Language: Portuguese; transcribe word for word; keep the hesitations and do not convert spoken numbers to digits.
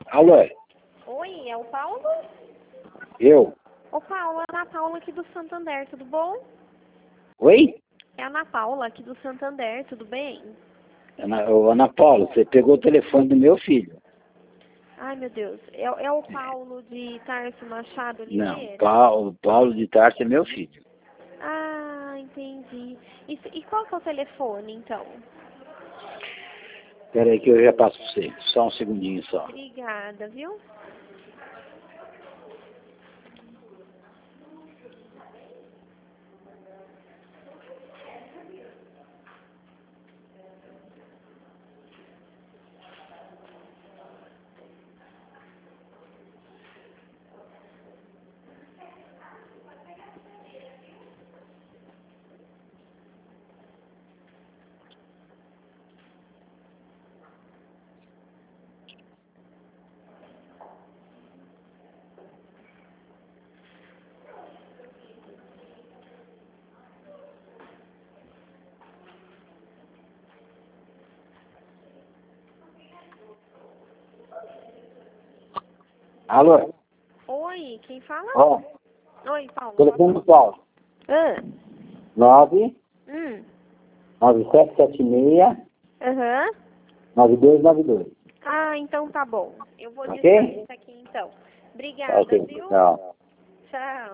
Alô? Oi, é o Paulo? Eu? Ô Paulo, é a Ana Paula aqui do Santander, tudo bom? Oi? É a Ana Paula aqui do Santander, tudo bem? Ana, ô, Ana Paula, você pegou o telefone do meu filho. Ai, meu Deus. É, é o Paulo de Tarso Machado Não, Oliveira? Paulo, Paulo de Tarso é meu filho. Ah, entendi. E, se- e qual que é o telefone, então? Espera aí que eu já passo para você. Só um segundinho só. Obrigada, viu? Alô? Oi, quem fala? Ó, Oi, Paulo. telefone do Paulo. Ah, nove hum, nove sete sete seis aham. nove dois nove dois. Ah, então tá bom. Eu vou Ok? digitar isso aqui, então. Tá Obrigada, ok. viu? Tchau. Tchau.